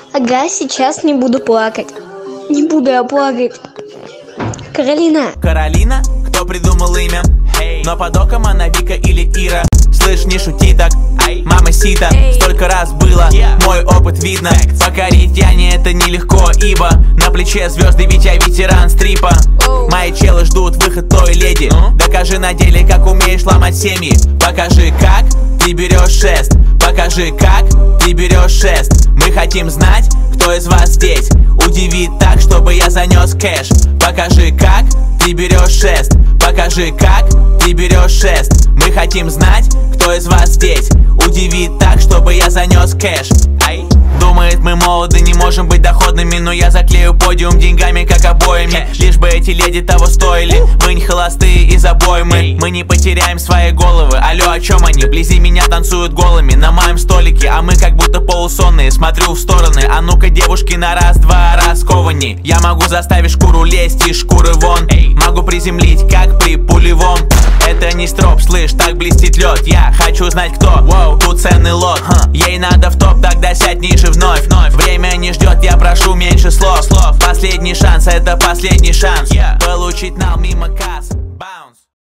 Ага, сейчас не буду плакать. Не буду я плакать. Каролина. Каролина? Кто придумал имя? Но под оком она Вика или Ира. Слышь, не шути так, мама сита. Столько раз было, мой опыт видно. Покорить Яне это нелегко, ибо на плече звезды, ведь я ветеран стрипа. Мои челы ждут выход той леди. Докажи на деле, как умеешь ломать семьи. Покажи, как ты берешь шест. Покажи, как ты берешь шест. Мы хотим знать, кто из вас здесь удивит так, чтобы я занес кэш. Покажи, как ты берешь шест. Покажи, как ты берешь шест. Мы хотим знать, кто из вас здесь удивит так, чтобы я занес кэш. Думает, мы молоды, не можем быть доходными, но я заклею подиум деньгами, как обоями. Лишь бы эти леди того стоили. Мы не холостые из обоймы. Мы не потеряем свои головы. Алло, о чем они? Вблизи меня танцуют голыми на моем столике, а мы как будто полусонные. Смотрю в стороны, а ну-ка, девушки, на раз-два раскованней. Я могу заставить шкуру лезть из шкуры вон. Могу приземлить, как при пулевом. Это не строп, слышь, так блестит лед. Я хочу знать, кто тут ценный лот. Ей надо в топ, тогда сядь ниже вновь. Время не ждет, я прошу меньше слов. Последний шанс, это последний шанс получить нал мимо касс.